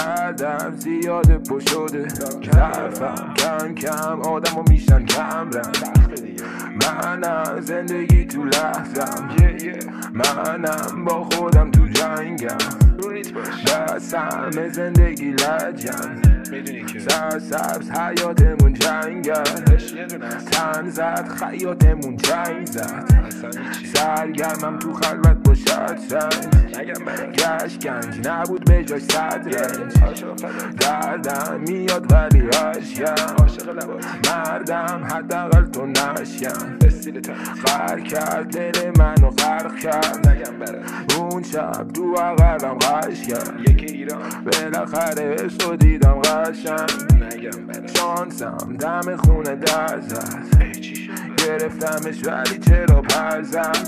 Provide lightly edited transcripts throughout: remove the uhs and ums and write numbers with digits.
دردم زیاده پشده ظرفم کم کم آدم و میشن کم رنگ منم زندگی تو لحظم منم با خودم تو جنگم دستم زندگی لجم سرسبز حیاتمون جنگل تن زد خیاطمون جنگ زد سرگرمم تو خلوت با شطرنج گشت گنج نبود به جاش صدرنج دردم میاد ولی عشقم مردم حداقل تو نشیم غرق کرد دل منو غرق کرد اون شب تو عقلم غش کرد بالاخره عشق رو دیدم قشنگ شانسم دم خونه در زد گرفتمش ولی چرا پر زد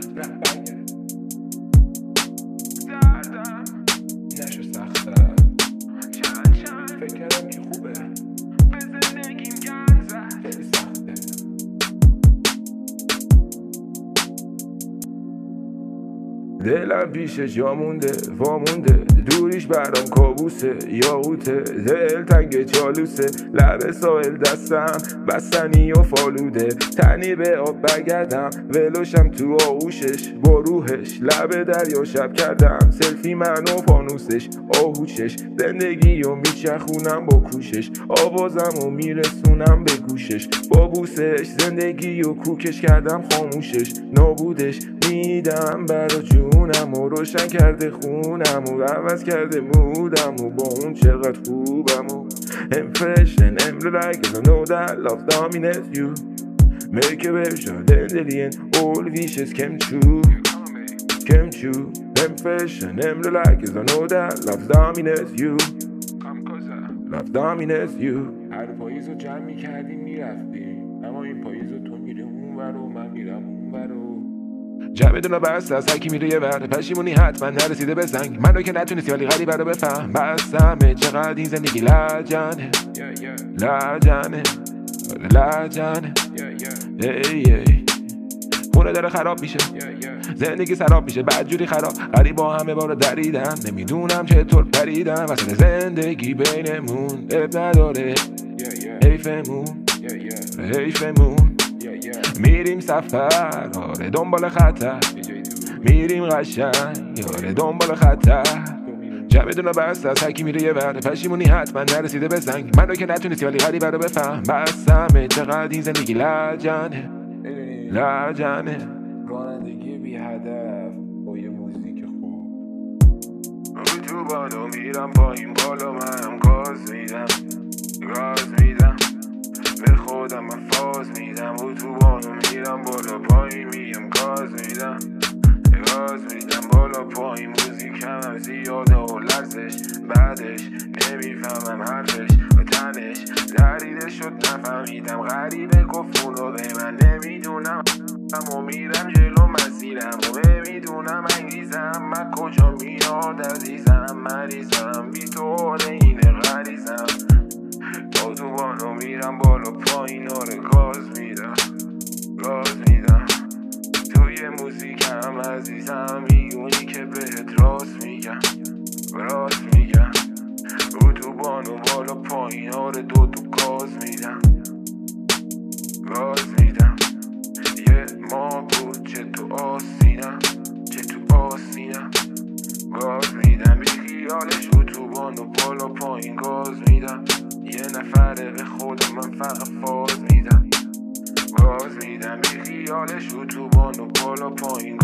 دردم نشو سخت‌تر فکر کردم که خوبه به زندگیم گند زد خیلی سخته دلم پیشش جا مونده وامونده دوریش برام کابوسه یاقوته دل تنگ چالوسه لب ساحل دستم بستنی و فالوده تنی به آب بگردم ولوشم تو آغوشش با روحش لب دریا شب کردم سلفی من و فانوسش آهوشش زندگی و میچخونم با کوشش آوازم و میرسونم به گوشش با بوسش زندگی و کوکش کردم خاموشش نابودش میدم برا جونم و روشن کرده خونم و عوض کرده مودم و با اون چقدر خوبم و I'm fresh and I'm like I know that love dominates you Make a version and all wishes came true I'm fresh and I'm like I know that love dominates you Love dominates you هر پاییز رو جمع میکردیم میرفتیم اما این پاییز رو تو میره اون ور و من میرم اون ور و جمع دونا بست از هرکی میره یه ور پشیمونی حتما نرسیده به زنگ من رو که نتونستی ولی غریبه رو بفهم بستمه چقدر این زندگی لجنه لجنه خونه داره خراب میشه زندگی سراب میشه بدجوری خراب غریبا همه بارو دریدن نمیدونم چطور پریدن وسط زندگی بینمون اب نداره حیفمون میریم سفر آره دنبال خطر میریم قشنگ آره دنبال خطر جمع دونا بست از هرکی میره یه ور پشیمونی حتما نرسیده به زنگ من رو که نتونستی ولی غریبه رو بفهم بستمه چقدر این زندگی لجنه رانندگی بی هدف با یه موزیک خوب رو تو بالا میرم پایین بالا منم گاز میدم به خودم من فاز میدم رو تو بالا میرم بالا پایین میگم گاز میدم بالا پایین موزیکم هم زیاده و لرزش بعدش نمیفهمم حرفش و تنش دریده شد نفهمیدم غریبه گفت اونو به من نمیدونم اما میرم جلو مسیرم و نمیدونم انگیزم من کجا میاد عزیزم مریضم بی تو اینه غریزم تا تو بالا میرم بالا پایین آره گاز میدم توی موزیکم عزیزم میگونی که بهت راست میگم اتوبان و بالا پایین آره دو گاز میدم یه ما بود چه تو آسینم گاز میدم بی خیالش اتوبان و بالا پایین گاز میدم یه نفره به خودم من فقط فاز میدم گاز میدم بی خیالش اتوبان و بالا پایین